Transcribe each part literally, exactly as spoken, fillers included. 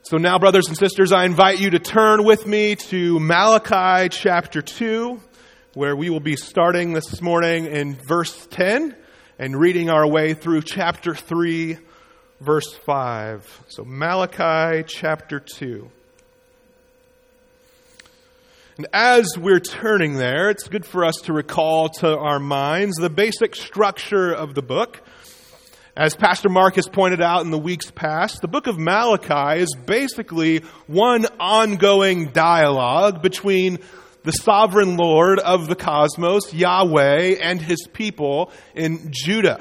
So now, brothers and sisters, I invite you to turn with me to Malachi chapter two, where we will be starting this morning in verse ten and reading our way through chapter three, verse five. So Malachi chapter two. And as we're turning there, it's good for us to recall to our minds the basic structure of the book. As Pastor Mark has pointed out in the weeks past, the book of Malachi is basically one ongoing dialogue between the sovereign Lord of the cosmos, Yahweh, and His people in Judah.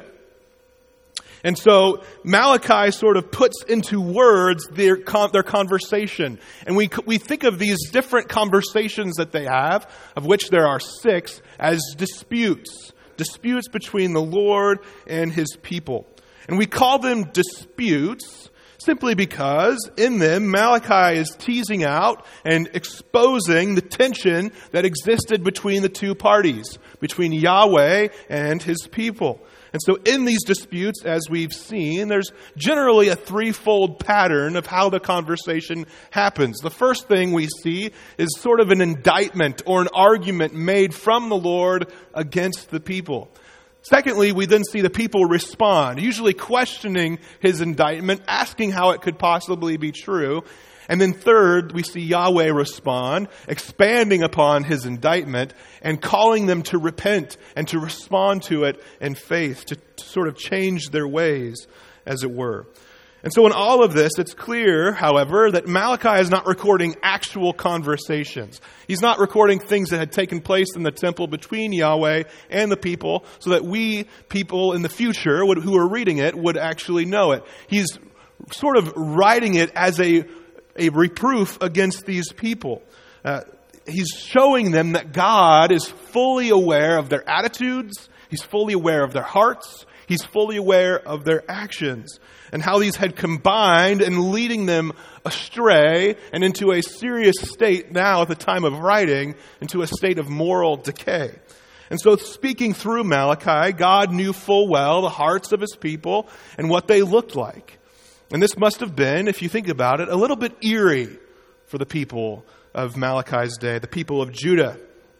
And so Malachi sort of puts into words their their conversation. And we we think of these different conversations that they have, of which there are six, as disputes. Disputes between the Lord and His people. And we call them disputes simply because in them Malachi is teasing out and exposing the tension that existed between the two parties, between Yahweh and His people. And so in these disputes, as we've seen, there's generally a threefold pattern of how the conversation happens. The first thing we see is sort of an indictment or an argument made from the Lord against the people. Secondly, we then see the people respond, usually questioning His indictment, asking how it could possibly be true. And then third, we see Yahweh respond, expanding upon His indictment and calling them to repent and to respond to it in faith, to, to sort of change their ways, as it were. And so in all of this, it's clear, however, that Malachi is not recording actual conversations. He's not recording things that had taken place in the temple between Yahweh and the people so that we, people in the future would, who are reading it, would actually know it. He's sort of writing it as a, a reproof against these people. Uh, he's showing them that God is fully aware of their attitudes. He's fully aware of their hearts. He's fully aware of their actions and how these had combined and leading them astray and into a serious state now at the time of writing, into a state of moral decay. And so speaking through Malachi, God knew full well the hearts of His people and what they looked like. And this must have been, if you think about it, a little bit eerie for the people of Malachi's day, the people of Judah.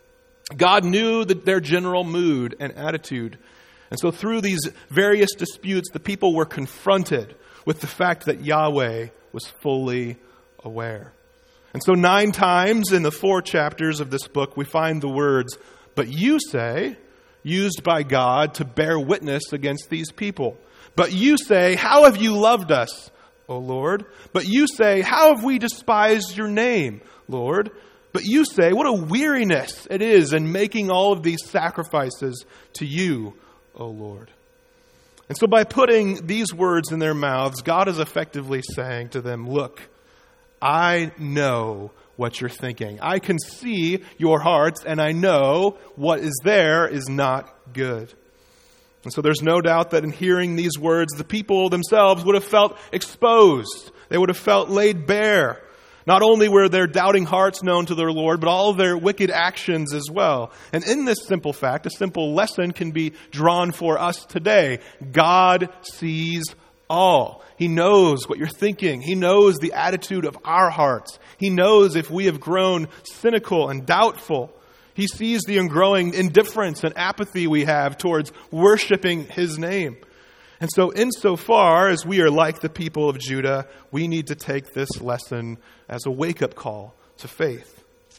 God knew that their general mood and attitude. And so through these various disputes, the people were confronted with the fact that Yahweh was fully aware. And so nine times in the four chapters of this book, we find the words, "But you say," used by God to bear witness against these people. "But you say, how have you loved us, O Lord? But you say, how have we despised your name, Lord? But you say, what a weariness it is in making all of these sacrifices to you, O Lord." And so by putting these words in their mouths, God is effectively saying to them, look, I know what you're thinking. I can see your hearts, and I know what is there is not good. And so there's no doubt that in hearing these words, the people themselves would have felt exposed. They would have felt laid bare. Not only were their doubting hearts known to their Lord, but all of their wicked actions as well. And in this simple fact, a simple lesson can be drawn for us today. God sees all. He knows what you're thinking. He knows the attitude of our hearts. He knows if we have grown cynical and doubtful. He sees the growing indifference and apathy we have towards worshiping His name. And so insofar as we are like the people of Judah, we need to take this lesson as a wake-up call to faith.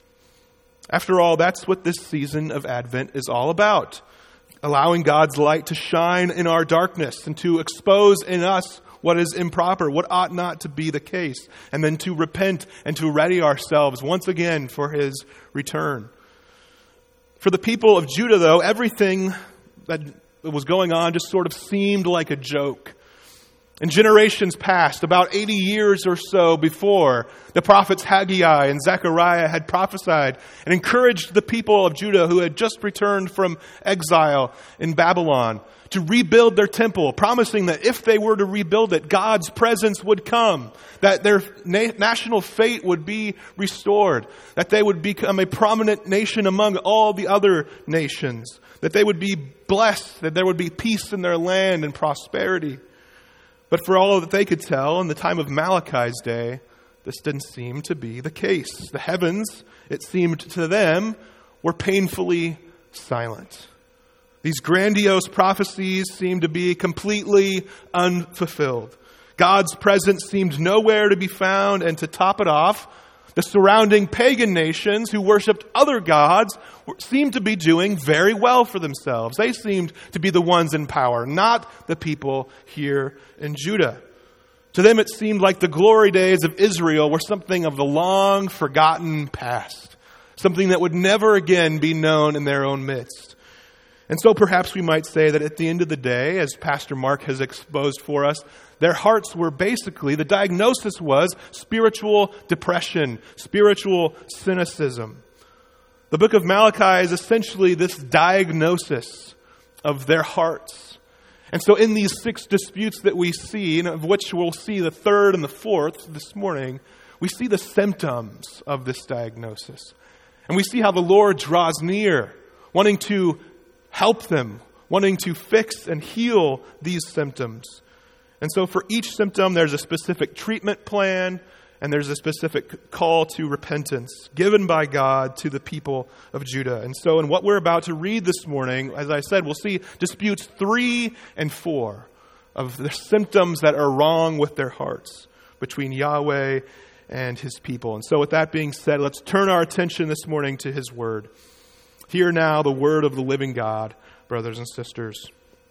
After all, that's what this season of Advent is all about. Allowing God's light to shine in our darkness and to expose in us what is improper, what ought not to be the case, and then to repent and to ready ourselves once again for His return. For the people of Judah, though, everything that was going on just sort of seemed like a joke. In generations past, about eighty years or so before, the prophets Haggai and Zechariah had prophesied and encouraged the people of Judah who had just returned from exile in Babylon to rebuild their temple, promising that if they were to rebuild it, God's presence would come, that their na- national fate would be restored, that they would become a prominent nation among all the other nations, that they would be blessed, that there would be peace in their land and prosperity. But for all that they could tell, in the time of Malachi's day, this didn't seem to be the case. The heavens, it seemed to them, were painfully silent. These grandiose prophecies seemed to be completely unfulfilled. God's presence seemed nowhere to be found, and to top it off, the surrounding pagan nations who worshipped other gods seemed to be doing very well for themselves. They seemed to be the ones in power, not the people here in Judah. To them it seemed like the glory days of Israel were something of the long forgotten past, something that would never again be known in their own midst. And so perhaps we might say that at the end of the day, as Pastor Mark has exposed for us, their hearts were basically, the diagnosis was spiritual depression, spiritual cynicism. The book of Malachi is essentially this diagnosis of their hearts. And so in these six disputes that we see, and of which we'll see the third and the fourth this morning, we see the symptoms of this diagnosis. And we see how the Lord draws near, wanting to help them, wanting to fix and heal these symptoms. And so for each symptom, there's a specific treatment plan, and there's a specific call to repentance given by God to the people of Judah. And so in what we're about to read this morning, as I said, we'll see disputes three and four of the symptoms that are wrong with their hearts between Yahweh and his people. And so with that being said, let's turn our attention this morning to his word. Hear now the word of the living God, brothers and sisters.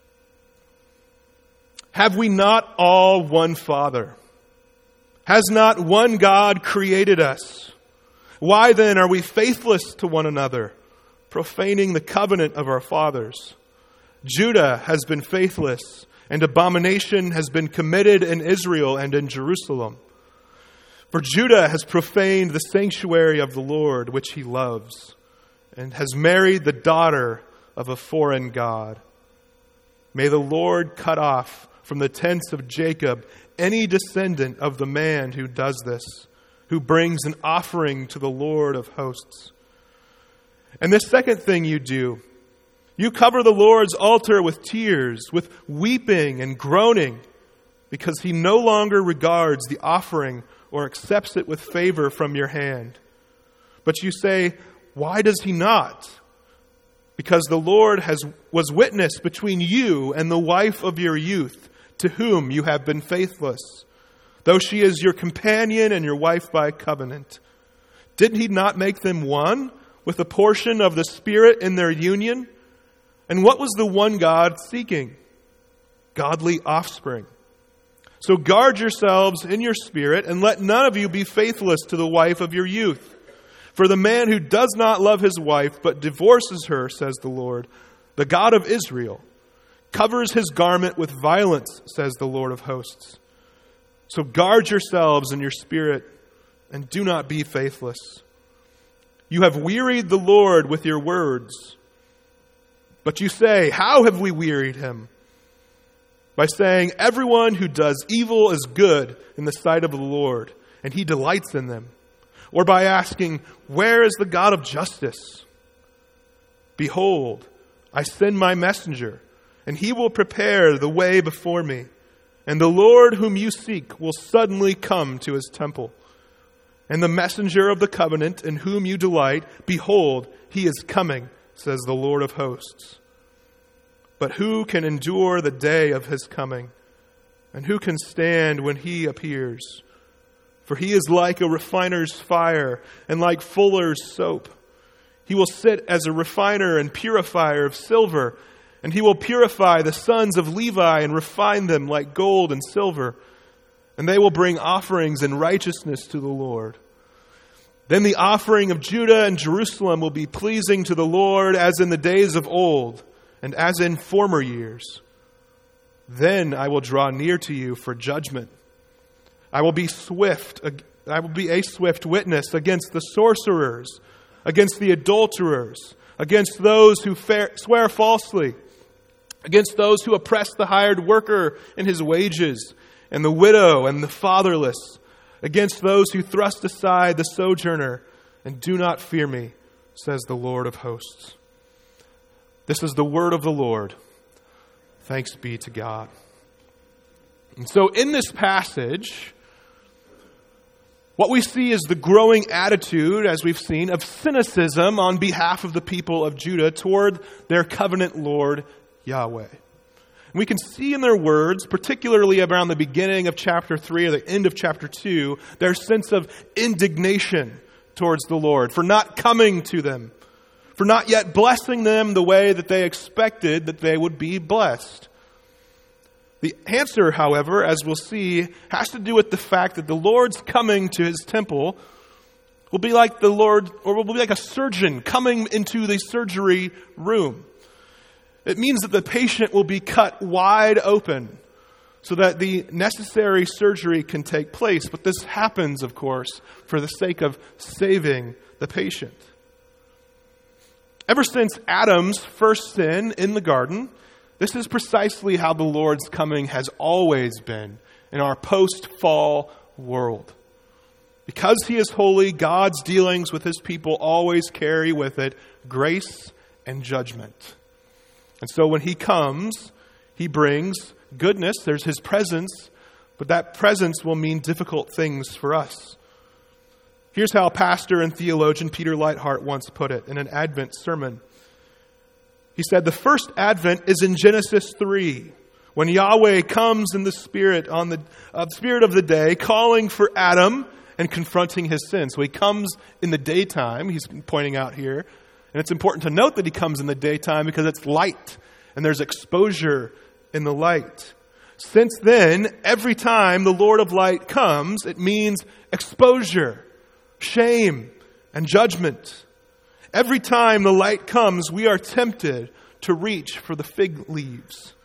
Have we not all one Father? Has not one God created us? Why then are we faithless to one another, profaning the covenant of our fathers? Judah has been faithless, and abomination has been committed in Israel and in Jerusalem. For Judah has profaned the sanctuary of the Lord, which he loves, and has married the daughter of a foreign god. May the Lord cut off from the tents of Jacob any descendant of the man who does this, who brings an offering to the Lord of hosts. And the second thing you do, you cover the Lord's altar with tears, with weeping and groaning, because he no longer regards the offering or accepts it with favor from your hand. But you say, why does he not? Because the Lord has was witness between you and the wife of your youth, to whom you have been faithless, though she is your companion and your wife by covenant. Did he not make them one with a portion of the Spirit in their union? And what was the one God seeking? Godly offspring. So guard yourselves in your spirit, and let none of you be faithless to the wife of your youth. For the man who does not love his wife, but divorces her, says the Lord, the God of Israel, covers his garment with violence, says the Lord of hosts. So guard yourselves in your spirit, and do not be faithless. You have wearied the Lord with your words. But you say, how have we wearied him? By saying, everyone who does evil is good in the sight of the Lord, and he delights in them. Or by asking, where is the God of justice? Behold, I send my messenger, and he will prepare the way before me. And the Lord whom you seek will suddenly come to his temple. And the messenger of the covenant in whom you delight, behold, he is coming, says the Lord of hosts. But who can endure the day of his coming? And who can stand when he appears? For he is like a refiner's fire and like fuller's soap. He will sit as a refiner and purifier of silver, and he will purify the sons of Levi and refine them like gold and silver. And they will bring offerings in righteousness to the Lord. Then the offering of Judah and Jerusalem will be pleasing to the Lord as in the days of old and as in former years. Then I will draw near to you for judgment. I will be swift. I will be a swift witness against the sorcerers, against the adulterers, against those who swear falsely, against those who oppress the hired worker in his wages, and the widow and the fatherless, against those who thrust aside the sojourner and do not fear me, says the Lord of hosts. This is the word of the Lord. Thanks be to God. And so in this passage, What we see is the growing attitude, as we've seen, of cynicism on behalf of the people of Judah toward their covenant Lord, Yahweh. And we can see in their words, particularly around the beginning of chapter three or the end of chapter two, their sense of indignation towards the Lord for not coming to them, for not yet blessing them the way that they expected that they would be blessed. The answer, however, as we'll see, has to do with the fact that the Lord's coming to his temple will be like the Lord, or will be like a surgeon coming into the surgery room. It means that the patient will be cut wide open so that the necessary surgery can take place. But this happens, of course, for the sake of saving the patient. Ever since Adam's first sin in the garden, this is precisely how the Lord's coming has always been in our post-fall world. Because he is holy, God's dealings with his people always carry with it grace and judgment. And so when he comes, he brings goodness. There's his presence, but that presence will mean difficult things for us. Here's how pastor and theologian Peter Leithart once put it in an Advent sermon. He said, the first Advent is in Genesis three, when Yahweh comes in the spirit on the uh, spirit of the day, calling for Adam and confronting his sin. So he comes in the daytime, he's pointing out here. And it's important to note that he comes in the daytime because it's light and there's exposure in the light. Since then, every time the Lord of light comes, it means exposure, shame, and judgment. Every time the light comes, we are tempted to reach for the fig leaves.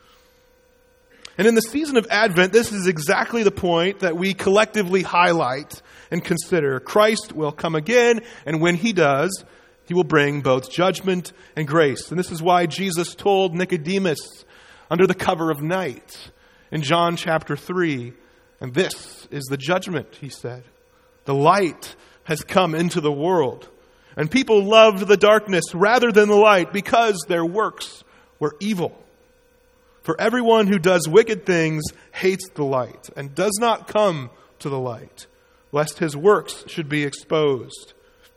And in the season of Advent, this is exactly the point that we collectively highlight and consider. Christ will come again, and when he does, he will bring both judgment and grace. And this is why Jesus told Nicodemus under the cover of night in John chapter three, and this is the judgment, he said. The light has come into the world. And people loved the darkness rather than the light because their works were evil. For everyone who does wicked things hates the light and does not come to the light, lest his works should be exposed.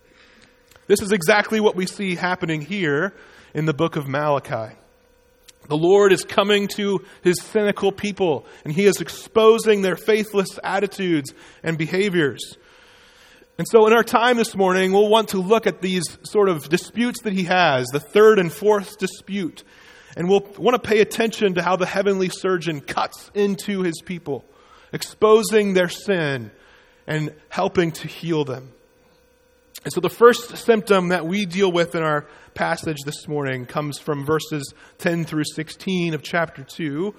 This is exactly what we see happening here in the book of Malachi. The Lord is coming to his cynical people, and he is exposing their faithless attitudes and behaviors. And so in our time this morning, we'll want to look at these sort of disputes that he has, the third and fourth dispute. And we'll want to pay attention to how the heavenly surgeon cuts into his people, exposing their sin and helping to heal them. And so the first symptom that we deal with in our passage this morning comes from verses ten through sixteen of chapter two.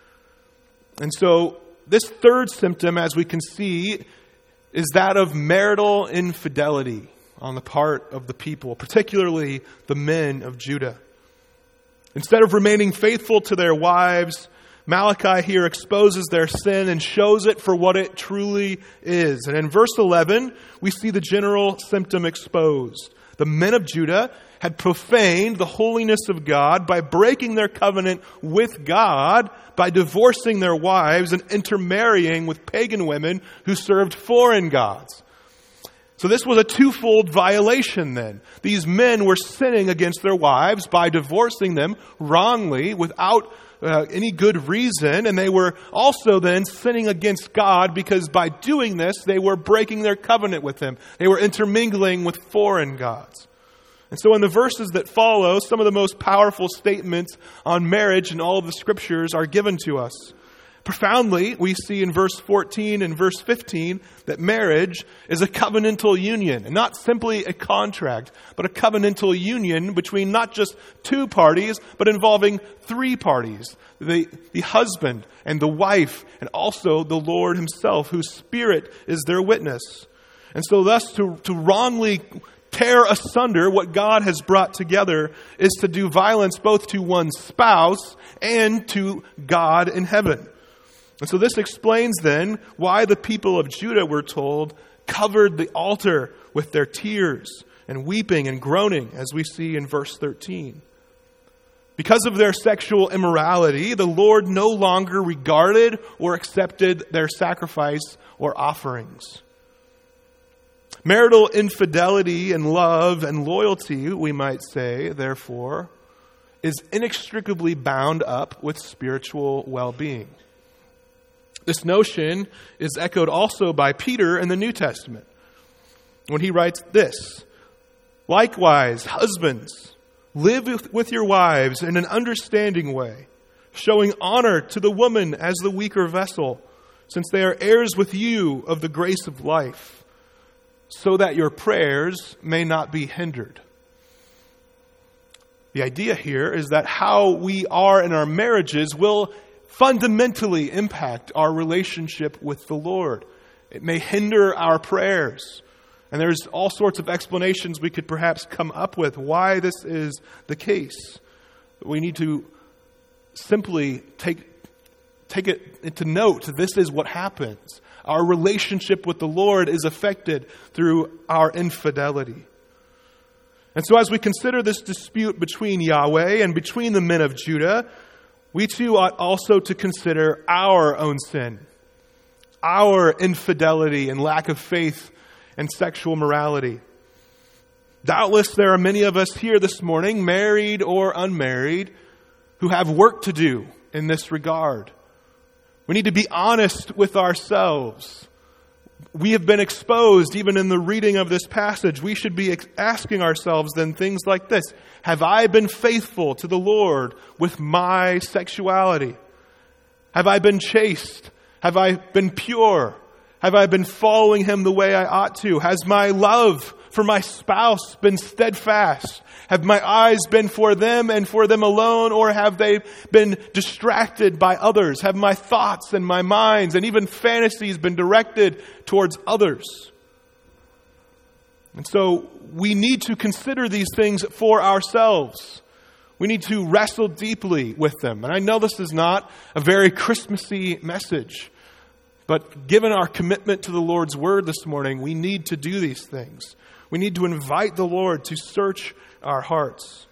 And so this third symptom, as we can see, is that of marital infidelity on the part of the people, particularly the men of Judah. Instead of remaining faithful to their wives, Malachi here exposes their sin and shows it for what it truly is. And in verse eleven, we see the general symptom exposed. The men of Judah had profaned the holiness of God by breaking their covenant with God, by divorcing their wives and intermarrying with pagan women who served foreign gods. So this was a twofold violation then. These men were sinning against their wives by divorcing them wrongly without uh, any good reason. And they were also then sinning against God because by doing this, they were breaking their covenant with him. They were intermingling with foreign gods. And so in the verses that follow, some of the most powerful statements on marriage in all of the scriptures are given to us. Profoundly, we see in verse fourteen and verse fifteen that marriage is a covenantal union, and not simply a contract, but a covenantal union between not just two parties, but involving three parties, the, the husband and the wife, and also the Lord himself, whose spirit is their witness. And so thus to, to wrongly tear asunder what God has brought together is to do violence both to one's spouse and to God in heaven. And so this explains then why the people of Judah, we're told, covered the altar with their tears and weeping and groaning, as we see in verse thirteen. Because of their sexual immorality, the Lord no longer regarded or accepted their sacrifice or offerings. Marital infidelity and love and loyalty, we might say, therefore, is inextricably bound up with spiritual well-being. This notion is echoed also by Peter in the New Testament when he writes this, "Likewise, husbands, live with, with your wives in an understanding way, showing honor to the woman as the weaker vessel, since they are heirs with you of the grace of life, so that your prayers may not be hindered." The idea here is that how we are in our marriages will fundamentally impact our relationship with the Lord. It may hinder our prayers. And there's all sorts of explanations we could perhaps come up with why this is the case. We need to simply take, take it into note. This is what happens. Our relationship with the Lord is affected through our infidelity. And so as we consider this dispute between Yahweh and between the men of Judah, we too ought also to consider our own sin, our infidelity and lack of faith and sexual morality. Doubtless there are many of us here this morning, married or unmarried, who have work to do in this regard. We need to be honest with ourselves. We have been exposed even in the reading of this passage. We should be asking ourselves then things like this. Have I been faithful to the Lord with my sexuality? Have I been chaste? Have I been pure? Have I been following Him the way I ought to? Has my love for my spouse been steadfast? Have my eyes been for them and for them alone, or have they been distracted by others? Have my thoughts and my minds and even fantasies been directed towards others? And so we need to consider these things for ourselves. We need to wrestle deeply with them. And I know this is not a very Christmassy message, but given our commitment to the Lord's Word this morning, we need to do these things. We need to invite the Lord to search our hearts.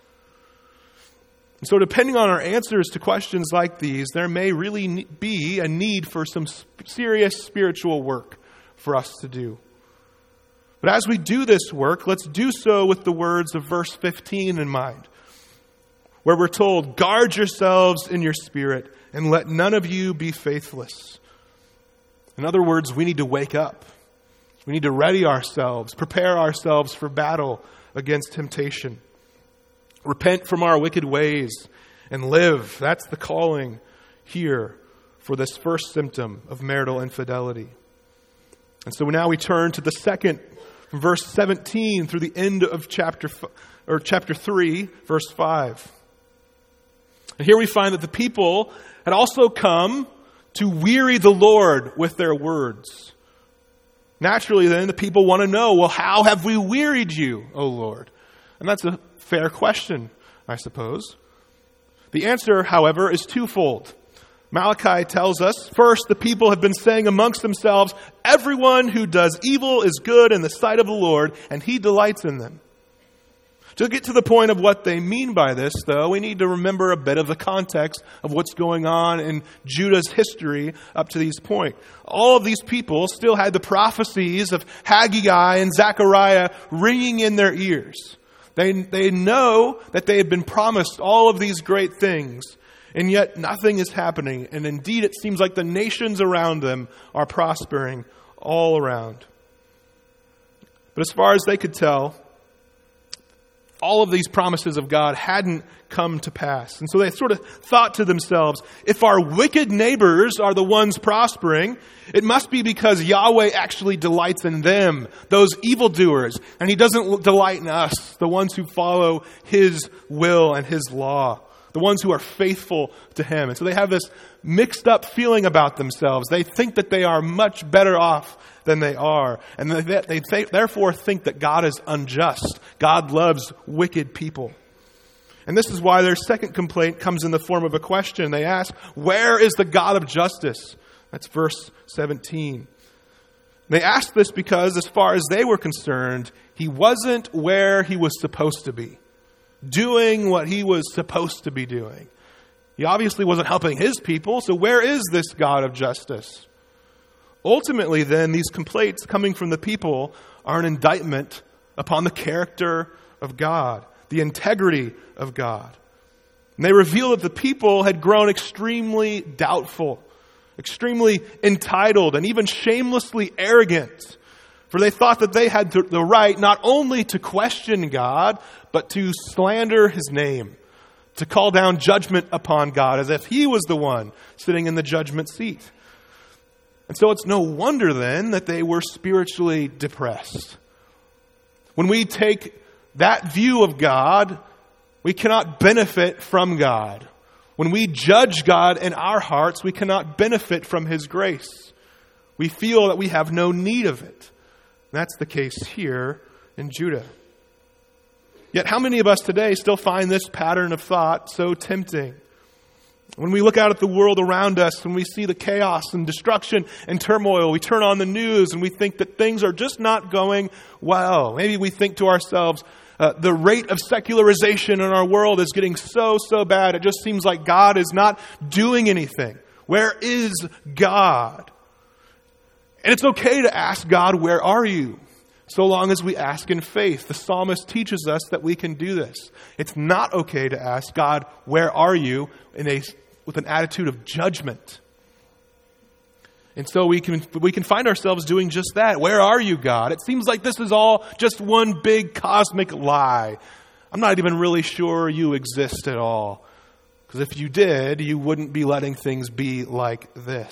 And so depending on our answers to questions like these, there may really be a need for some serious spiritual work for us to do. But as we do this work, let's do so with the words of verse fifteen in mind, where we're told, "Guard yourselves in your spirit, and let none of you be faithless." In other words, we need to wake up. We need to ready ourselves, prepare ourselves for battle against temptation. Repent from our wicked ways and live. That's the calling here for this first symptom of marital infidelity. And so now we turn to the second, from verse seventeen through the end of chapter or chapter three, verse five. And here we find that the people had also come to weary the Lord with their words. Naturally, then, the people want to know, well, how have we wearied you, O Lord? And that's a fair question, I suppose. The answer, however, is twofold. Malachi tells us, first, the people have been saying amongst themselves, everyone who does evil is good in the sight of the Lord, and He delights in them. To get to the point of what they mean by this, though, we need to remember a bit of the context of what's going on in Judah's history up to this point. All of these people still had the prophecies of Haggai and Zechariah ringing in their ears. They, they know that they had been promised all of these great things, and yet nothing is happening. And indeed, it seems like the nations around them are prospering all around. But as far as they could tell, all of these promises of God hadn't come to pass. And so they sort of thought to themselves, if our wicked neighbors are the ones prospering, it must be because Yahweh actually delights in them, those evildoers, and He doesn't delight in us, the ones who follow His will and His law, the ones who are faithful to Him. And so they have this mixed up feeling about themselves. They think that they are much better off than they are. And they, they th- therefore think that God is unjust. God loves wicked people. And this is why their second complaint comes in the form of a question. They ask, where is the God of justice? That's verse seventeen. They asked this because, as far as they were concerned, He wasn't where He was supposed to be, doing what He was supposed to be doing. He obviously wasn't helping His people, so where is this God of justice? Ultimately, then, these complaints coming from the people are an indictment upon the character of God, the integrity of God. And they reveal that the people had grown extremely doubtful, extremely entitled, and even shamelessly arrogant. For they thought that they had the right not only to question God, but to slander His name, to call down judgment upon God as if He was the one sitting in the judgment seat. And so it's no wonder then that they were spiritually depressed. When we take that view of God, we cannot benefit from God. When we judge God in our hearts, we cannot benefit from His grace. We feel that we have no need of it. That's the case here in Judah. Yet how many of us today still find this pattern of thought so tempting? When we look out at the world around us and we see the chaos and destruction and turmoil, we turn on the news and we think that things are just not going well. Maybe we think to ourselves, uh, the rate of secularization in our world is getting so, so bad. It just seems like God is not doing anything. Where is God? And it's okay to ask God, where are you? So long as we ask in faith. The psalmist teaches us that we can do this. It's not okay to ask God, where are you? In a, with an attitude of judgment. And so we can we can find ourselves doing just that. Where are you, God? It seems like this is all just one big cosmic lie. I'm not even really sure you exist at all. Because if you did, you wouldn't be letting things be like this.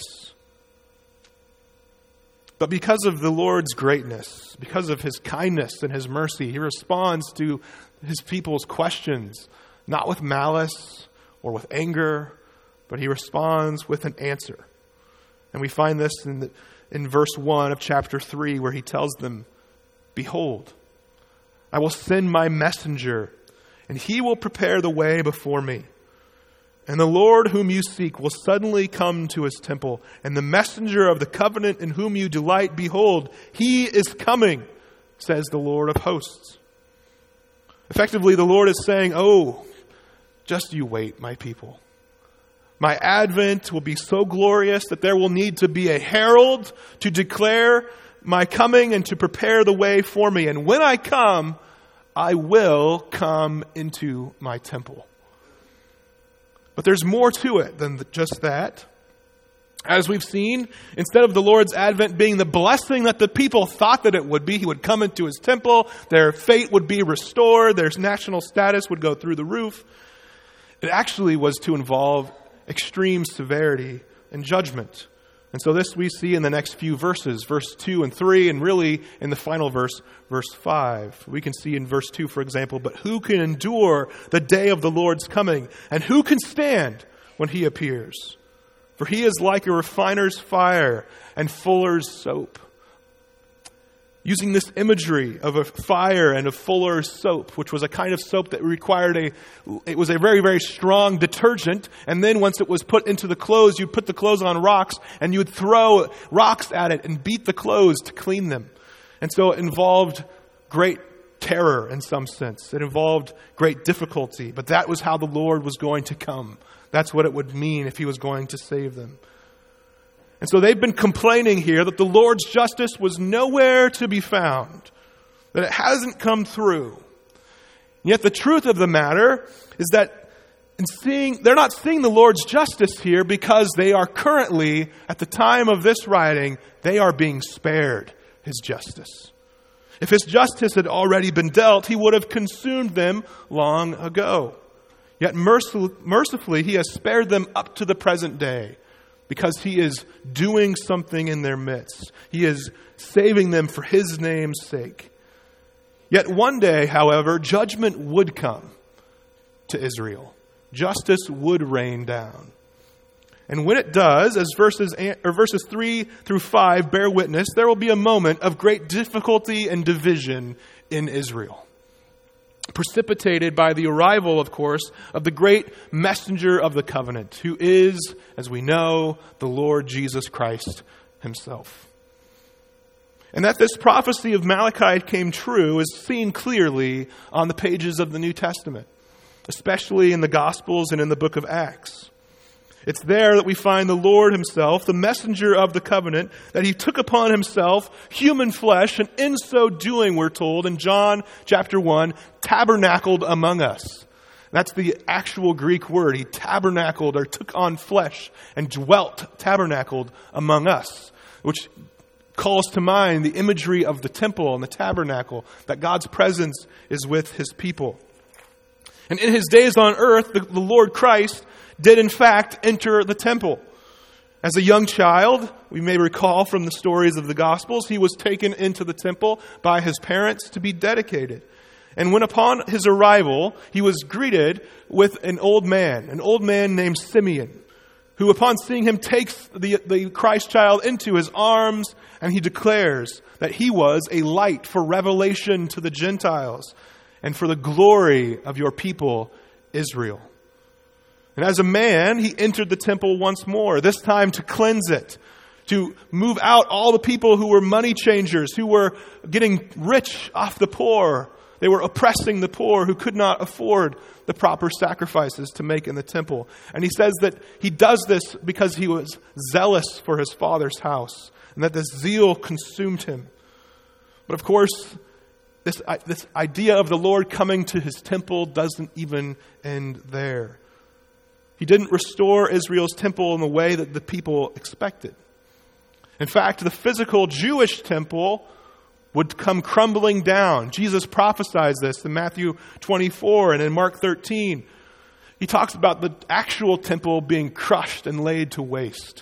But because of the Lord's greatness, because of His kindness and His mercy, He responds to His people's questions, not with malice or with anger, but He responds with an answer. And we find this in, the, in verse one of chapter three, where He tells them, "Behold, I will send my messenger, and he will prepare the way before me. And the Lord whom you seek will suddenly come to His temple, and the messenger of the covenant in whom you delight, behold, He is coming, says the Lord of hosts." Effectively, the Lord is saying, oh, just you wait, my people. My advent will be so glorious that there will need to be a herald to declare my coming and to prepare the way for me. And when I come, I will come into my temple. But there's more to it than just that. As we've seen, instead of the Lord's advent being the blessing that the people thought that it would be, He would come into His temple, their fate would be restored, their national status would go through the roof. It actually was to involve extreme severity and judgment. And so this we see in the next few verses, verse two and three, and really in the final verse, verse five. We can see in verse two, for example, "But who can endure the day of the Lord's coming? And who can stand when He appears? For He is like a refiner's fire and fuller's soap." Using this imagery of a fire and a fuller's soap, which was a kind of soap that required a, it was a very, very strong detergent. And then once it was put into the clothes, you'd put the clothes on rocks and you would throw rocks at it and beat the clothes to clean them. And so it involved great terror in some sense. It involved great difficulty. But that was how the Lord was going to come. That's what it would mean if He was going to save them. And so they've been complaining here that the Lord's justice was nowhere to be found, that it hasn't come through. And yet the truth of the matter is that in seeing, they're not seeing the Lord's justice here because they are currently, at the time of this writing, they are being spared His justice. If His justice had already been dealt, He would have consumed them long ago. Yet mercifully, He has spared them up to the present day, because He is doing something in their midst. He is saving them for His name's sake. Yet one day, however, judgment would come to Israel. Justice would rain down. And when it does, as verses or verses three through five bear witness, there will be a moment of great difficulty and division in Israel. Precipitated by the arrival, of course, of the great messenger of the covenant, who is, as we know, the Lord Jesus Christ Himself. And that this prophecy of Malachi came true is seen clearly on the pages of the New Testament, especially in the Gospels and in the book of Acts. It's there that we find the Lord himself, the messenger of the covenant, that he took upon himself human flesh, and in so doing, we're told in John chapter one, tabernacled among us. That's the actual Greek word. He tabernacled or took on flesh and dwelt, tabernacled among us, which calls to mind the imagery of the temple and the tabernacle, that God's presence is with his people. And in his days on earth, the, the Lord Christ did in fact enter the temple. As a young child, we may recall from the stories of the Gospels, he was taken into the temple by his parents to be dedicated. And when upon his arrival, he was greeted with an old man, an old man named Simeon, who upon seeing him takes the, the Christ child into his arms, and he declares that he was a light for revelation to the Gentiles and for the glory of your people, Israel. And as a man, he entered the temple once more, this time to cleanse it, to move out all the people who were money changers, who were getting rich off the poor. They were oppressing the poor who could not afford the proper sacrifices to make in the temple. And he says that he does this because he was zealous for his Father's house, and that this zeal consumed him. But of course, this, this idea of the Lord coming to his temple doesn't even end there. He didn't restore Israel's temple in the way that the people expected. In fact, the physical Jewish temple would come crumbling down. Jesus prophesies this in Matthew twenty-four and in Mark thirteen. He talks about the actual temple being crushed and laid to waste.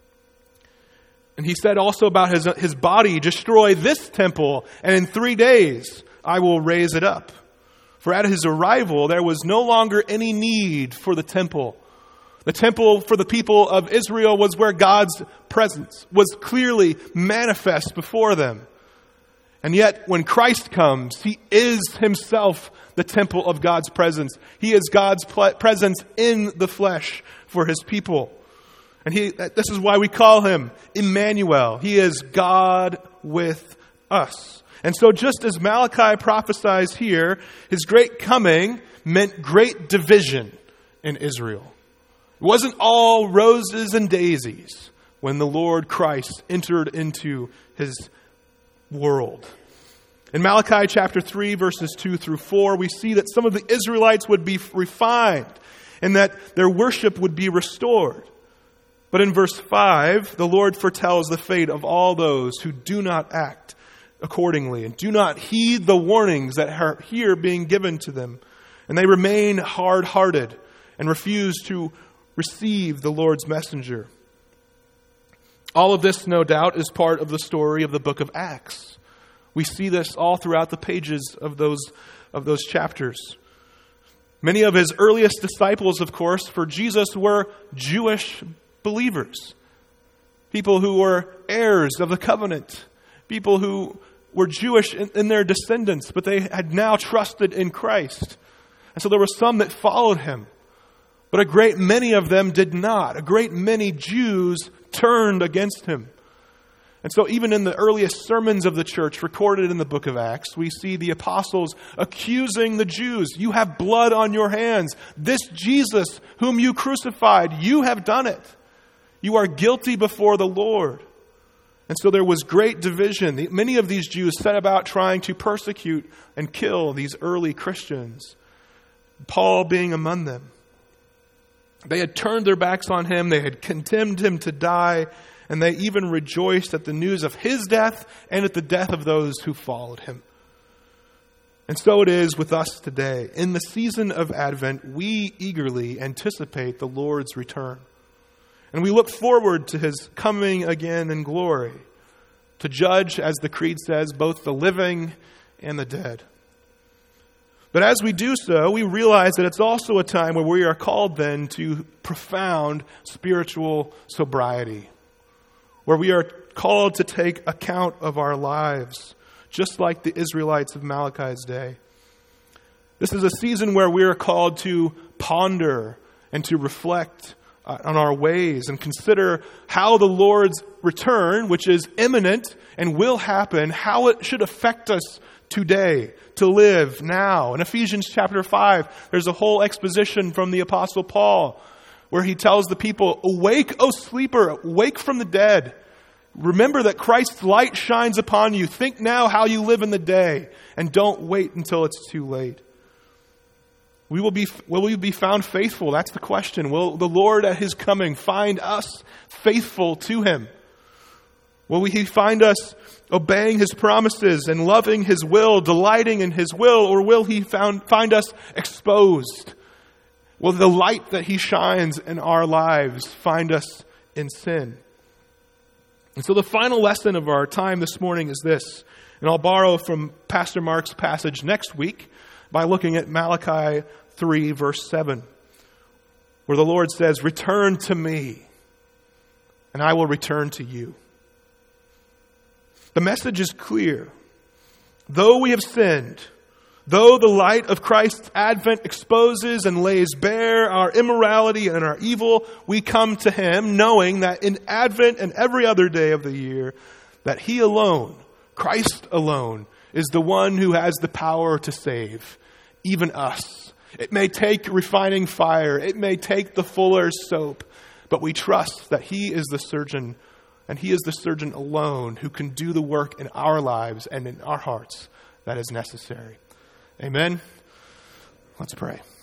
And he said also about his, his body, destroy this temple, and in three days I will raise it up. For at his arrival, there was no longer any need for the temple. The temple for the people of Israel was where God's presence was clearly manifest before them. And yet, when Christ comes, he is himself the temple of God's presence. He is God's presence in the flesh for his people. And he, this is why we call him Emmanuel. He is God with us. And so just as Malachi prophesies here, his great coming meant great division in Israel. It wasn't all roses and daisies when the Lord Christ entered into his world. In Malachi chapter three, verses two through four, we see that some of the Israelites would be refined and that their worship would be restored. But in verse five, the Lord foretells the fate of all those who do not act accordingly and do not heed the warnings that are here being given to them. And they remain hard-hearted and refuse to receive the Lord's messenger. All of this, no doubt, is part of the story of the book of Acts. We see this all throughout the pages of those, of those chapters. Many of his earliest disciples, of course, for Jesus were Jewish believers. People who were heirs of the covenant. People who were Jewish in, in their descendants, but they had now trusted in Christ. And so there were some that followed him. But a great many of them did not. A great many Jews turned against him. And so even in the earliest sermons of the church recorded in the book of Acts, we see the apostles accusing the Jews. You have blood on your hands. This Jesus whom you crucified, you have done it. You are guilty before the Lord. And so there was great division. Many of these Jews set about trying to persecute and kill these early Christians, Paul being among them. They had turned their backs on him. They had condemned him to die. And they even rejoiced at the news of his death and at the death of those who followed him. And so it is with us today. In the season of Advent, we eagerly anticipate the Lord's return. And we look forward to his coming again in glory, to judge, as the Creed says, both the living and the dead. But as we do so, we realize that it's also a time where we are called then to profound spiritual sobriety, where we are called to take account of our lives, just like the Israelites of Malachi's day. This is a season where we are called to ponder and to reflect on our ways and consider how the Lord's return, which is imminent and will happen, how it should affect us today, to live now. In Ephesians chapter five, there's a whole exposition from the Apostle Paul where he tells the people, awake, O sleeper, wake from the dead. Remember that Christ's light shines upon you. Think now how you live in the day, and don't wait until it's too late. We will be, will we be found faithful? That's the question. Will the Lord at his coming find us faithful to him? Will he find us obeying his promises and loving his will, delighting in his will, or will he found, find us exposed? Will the light that he shines in our lives find us in sin? And so the final lesson of our time this morning is this, and I'll borrow from Pastor Mark's passage next week by looking at Malachi three, verse seven, where the Lord says, return to me, and I will return to you. The message is clear. Though we have sinned, though the light of Christ's advent exposes and lays bare our immorality and our evil, we come to him knowing that in Advent and every other day of the year, that he alone, Christ alone, is the one who has the power to save, even us. It may take refining fire, it may take the fuller's soap, but we trust that he is the surgeon, and he is the surgeon alone who can do the work in our lives and in our hearts that is necessary. Amen. Let's pray.